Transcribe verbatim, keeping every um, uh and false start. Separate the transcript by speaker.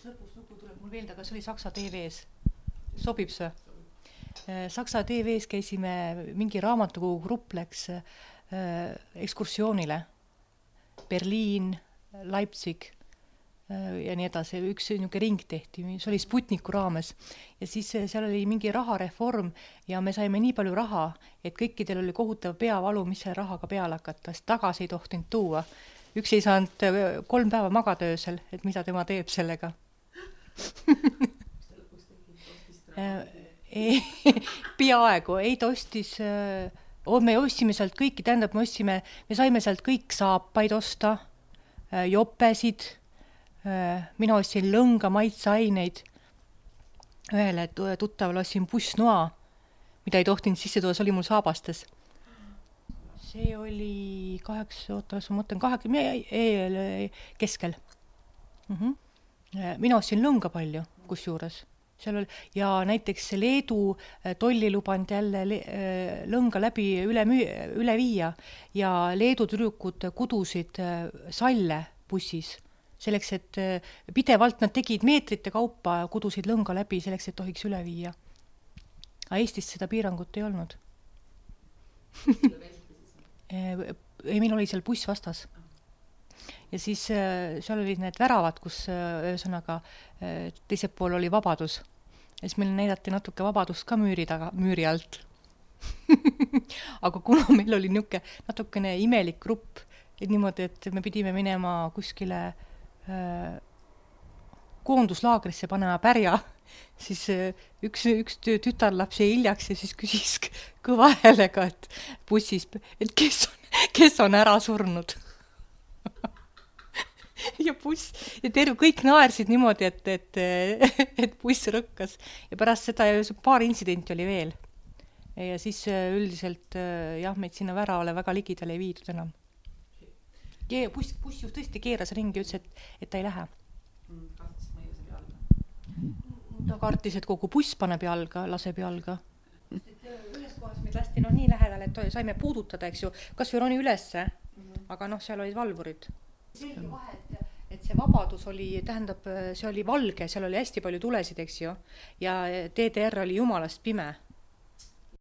Speaker 1: lõpus lugu tuleb mul veel, aga see oli Saksa T V-s. Sobib see? Saksa T V-s käisime, mingi raamatukogu grupp läks äh, ekskursioonile. Berliin, Leipzig ja nii edasi, üks niisugune ring tehti, see oli Sputniku raames ja siis seal oli mingi rahareform ja me saime nii palju raha, et kõikidel oli kohutav peavalu, mis selle rahaga peale hakata, sest tagasi ei tohtinud tuua. Üks ei saanud kolm päeva magada öösel, et mida tema teeb sellega. Peaaegu, ei ta ostis, me ostsime sealt kõiki, tähendab, me ostsime, me saime sealt kõik saapaid osta, jopesid, mina ostsin lõnga maitseaineid, ühele tuttavale ostsin bussnoa, mida ei tohtinud sisse tuua, see oli mul saabastes. See oli kaheksa, oota, ma mõtlen, kahekümne keskel. Mm-hmm. Mina ostsin lõnga palju, kus juures. Seal oli, ja näiteks Leedu tolli lubanud jälle lõnga läbi üle, müü, üle viia ja Leedu tüdrukud kudusid salle bussis. Selleks, et pidevalt nad tegid meetrite kaupa, kudusid lõnga läbi, selleks, et tohiks üle viia. Aga Eestis seda piirangut ei olnud. ei, meil oli seal buss vastas. Ja siis seal olid need väravad, kus ühesõnaga teiselt pool oli vabadus. Ja siis meil näidati natuke vabadust ka müüri, taga, müüri alt. Aga kuna meil oli niuke natukene imelik grupp, et niimoodi, et me pidime minema kuskile koonduslaagrisse panema pärja, siis üks, üks tütarlaps jäi hiljaks ja siis küsis kõva häälega, et bussis, et kes on, kes on ära surnud. ja buss, ja terve kõik naersid niimoodi, et, et, et buss rõkkas. Ja pärast seda paar intsidenti oli veel. Ja siis üldiselt, jah, meid sinna väravale väga ligidale ei viidud enam. Ja buss, buss just tõesti keeras ringi ja ütles, et, et ta ei lähe.
Speaker 2: Kartis mõjuse jalga.
Speaker 1: Ta kartis, et kogu buss paneb jalga, laseb jalga. Üles kohas meid lasti no, nii lähedal, et saime puudutada, eks ju, kas või roni ülesse, mm-hmm. aga noh, seal olid valvurid. Selgi vahe, et, et see vabadus oli, tähendab, see oli valge, seal oli hästi palju tulesid, eks ju, ja D D R oli jumalast pime.